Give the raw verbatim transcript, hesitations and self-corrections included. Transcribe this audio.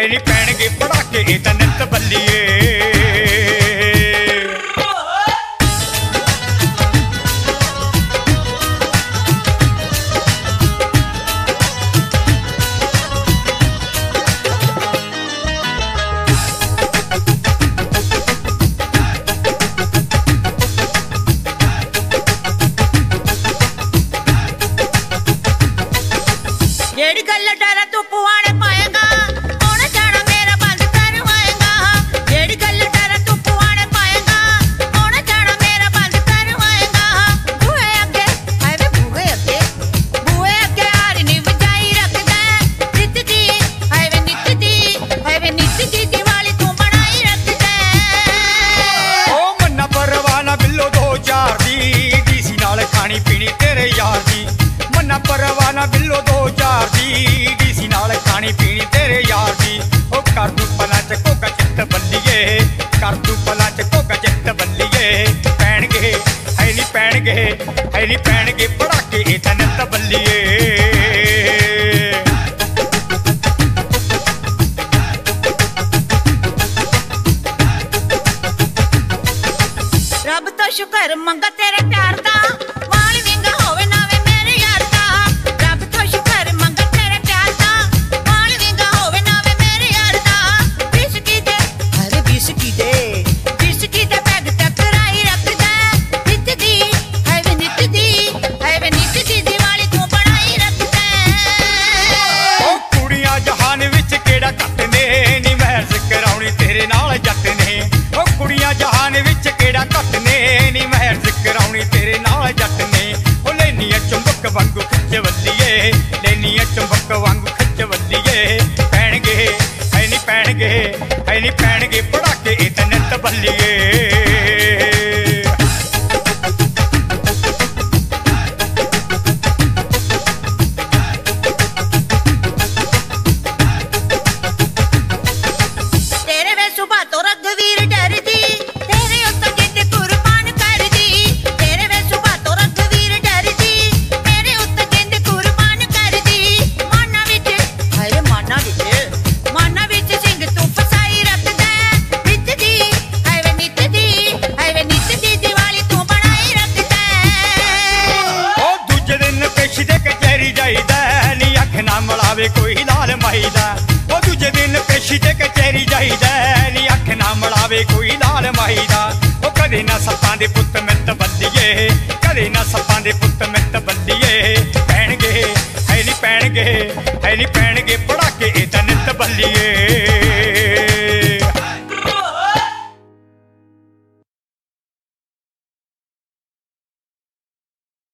है नी पैणगे पड़ाके ए तां नित बल्लीए। जेड़ी गल डर तू पुआड़े पाएगा आना जाना मेरा बंद करवाएगा। जेड़ी गल डर तू पुआड़े पाएगा आना जाना मेरा बंद करवाएगा। बूहे अगे हाय वे बूहे अगे बूहे अगे हार नी बजाई रखदा नित दी हाय वे नित दी हाय वे नित दी दिवाली तू बनाई रखदा। ओ मन्ना परवाना बिल्लो दो चार दी डीसी नाल खानी पीनी तेरे यार दी। मन्ना परवाना बिल्लो दो चार दी डीसी नाल खानी पीनी तेरे यार दी। ओ कर तू पला च कोका चित्त बल्लीए कर तू पला च कोका चित्त बल्लीए। पैणगे है नी पैणगे है नी पैणगे पड़ाके ए तां नित बल्लीए। रब तो शुक्र मंगा तेरे प्यार दा वाल विंगा होवे ना वे मेरे यार दा। रब तो शुक्र मंगा तेरे प्यार दा वाल विंगा होवे ना वे मेरे यार दा। बिस्की दे अरे बिस्की दे बिस्की दे पैग टकराई रखदा नित दी हाय वे नित दी हाय वे नित दी दिवाली तू बनाई रखदा। ओ कुड़ियां जहान विच केड़ा कट ने नी महज कराउणी तेरे नाल जट ने। ओ कुड़ियां जहान विच केड़ा कट ने नी महज कराउणी तेरे नाल जट ने। ओ लेनिया चुंबक वांगू खिच वल्लीए लेनिया चुंबक वांगू खिच वल्लीए। पैणगे है नी पैणगे है नी पैणगे पड़ाके ए तां नित बल्लीए। तेरे वे सुबह तो रघुवीर डरदी तेरे उत्ते जिंद कुर्बान कर दी। तेरे वे सुबह तो रघुवीर डरदी मेरे उत्ते जिंद कुर्बान कर दी। माना विच हाय रे माना विच माना विच सिंह तू फसाई रखदा नित दी हाय वे नित दी हाय वे नित दी दिवाली तू बनाई रखदा। ओ दूजे दिन पेशी दे कचहरी जाईदा नी अख ना मलावे कोई लाल माई दा। ओ दूजे दिन पेशी ते कचहरी जाईदा नी अख ना मलावे कोई लाल माई दा। ओ कदे ना सप्पां दे पुत्त मित बल्लीए कदे ना सप्पां दे पुत्त मित बल्लीए। पैणगे है नी पैणगे है नी पैण